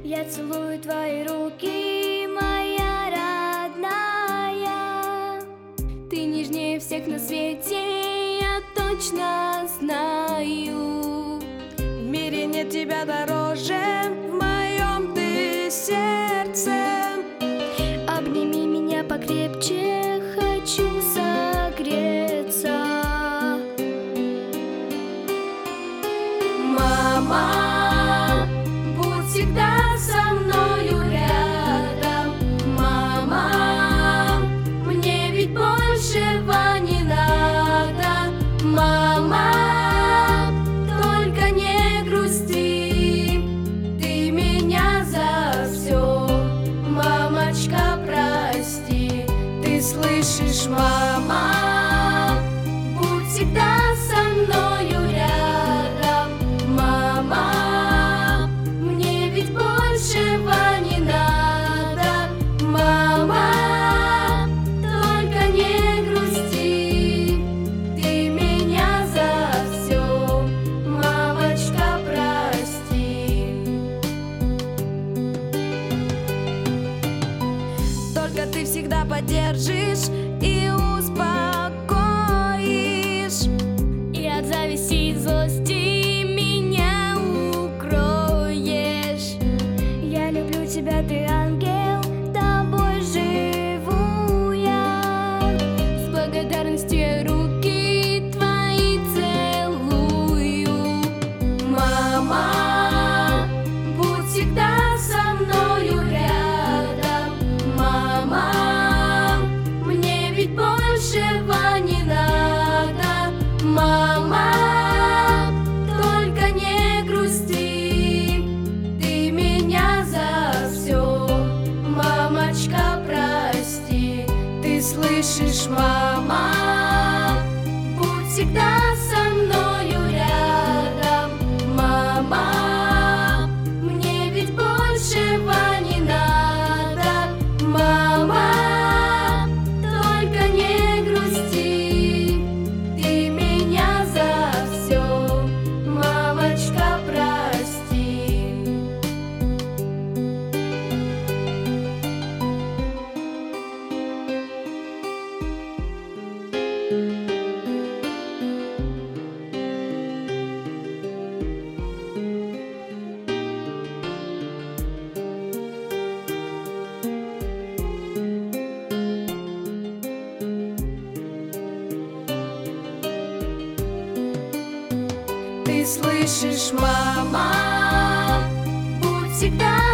Я целую твои руки, моя родная. Ты нежнее всех на свете, я точно знаю. В мире нет тебя дороже, в моем ты сердце. Обними меня покрепче, хочу согреться. Мама, будь всегда со мною рядом. Мама, мне ведь большего не надо. Мама, только не грусти, ты меня за все, мамочка, прости. Ты слышишь, мама, будь всегда со мною рядом. Мама, мне ведь большего не надо. Мама, только не грусти, ты меня за все, мамочка, прости. Только ты всегда поддержишь и успокоишь, И от зависти и злости меня укроешь. Я люблю тебя, ты ангел, тобой живу я. С благодарностью я руки твои целую. Мама, будь всегда со мною рядом. Мама, мне ведь большего не надо. Мама, только не грусти, ты меня за все, мамочка, прости. Ты слышишь, мама, будь всегда со мною рядом. Мама, мне ведь большего не надо. Мама, только не грусти, ты меня за все, мамочка, прости. Ты слышишь, мама, будь всегда